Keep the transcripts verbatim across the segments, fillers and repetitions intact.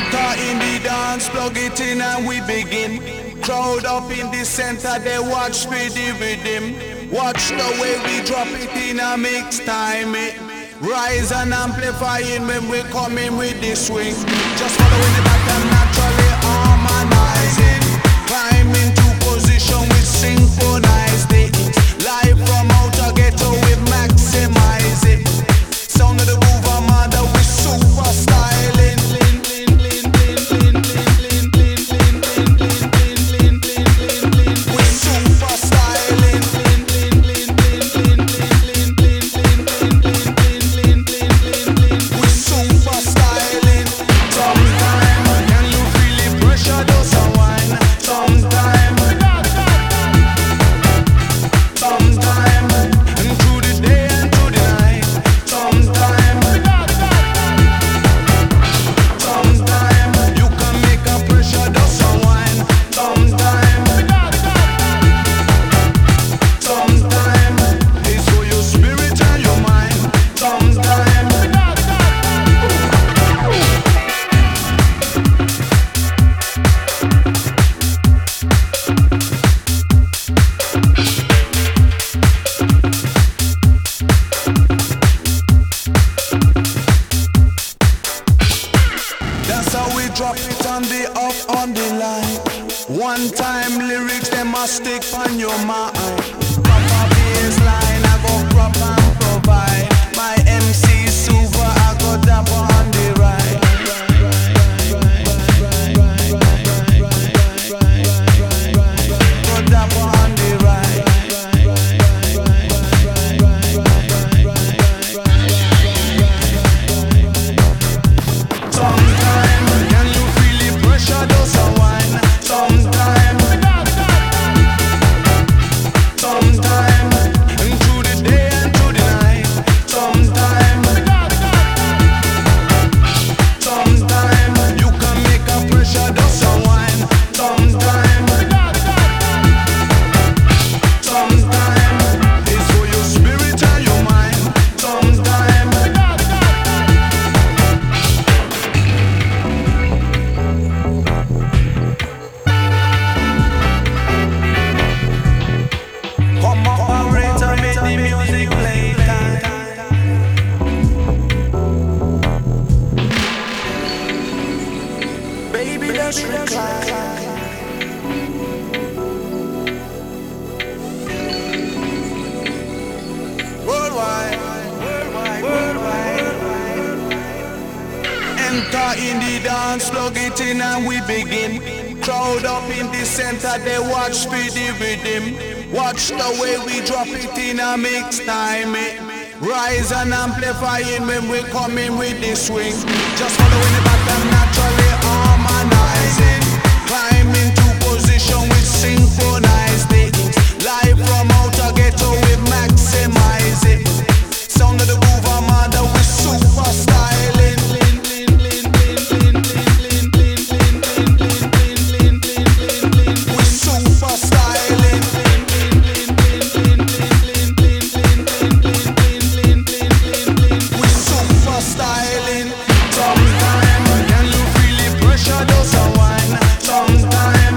Enter in the dance, plug it in and we begin. Crowd up in the center, they watch for the rhythm. Watch the way we drop it in a mix time. It rise and amplifying when we coming with the swing. Just following the back and naturally harmonizing. Climb into position with synchronized it. Live from outer ghetto we maximize it. Sound of the groove armada we super styling. We super styling. We super styling. Sometime can you feel the pressure does unwind? Sometime, sometime, and through the day and through the night. Sometime, sometime you can make a pressure does unwind. Sometime, sometime it's for your spirit and your mind. Sometime. That's how we drop it on the up on the line. One time lyrics they must stick on your mind. Proper baseline I go crop and provide. My M C super I go dapper on the right. Go dapper on the right. Sometime can you feel the pressure does unwind? Sometime, sometime, and through the day and through the night. Sometime, sometime you can make a pressure does unwind. Sometime, sometime it's for your spirit and your mind. Sometime. Come operator, make the music play time. Baby, let's recline. Worldwide, worldwide, worldwide. Enter in the dance, plug it in and we begin. Crowd up in the center, they watch for the rhythm. Watch the way we drop it in a mix time. It rise and amplifying when we coming with the swing. Just following the back and naturally harmonizing. Climb into position with synchronized it. Live from outer ghetto we maximize it. Sound of the groove armada we super styling. We super styling. We super styling. Sometime can you feel the pressure does unwind? Sometime,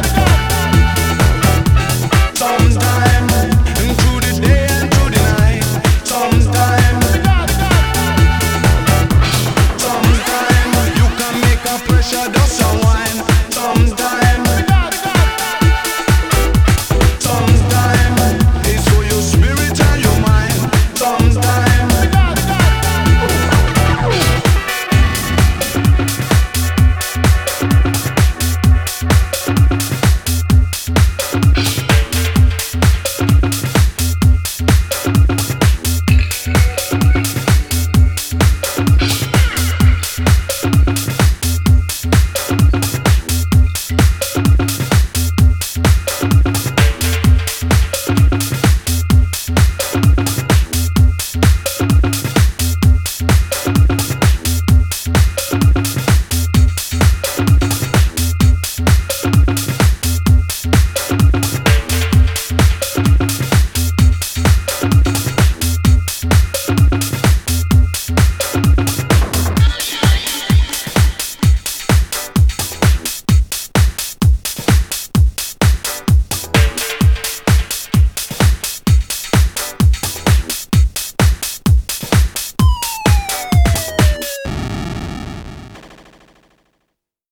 sometime, and through the day and through the night. Sometime, sometime you can make a pressure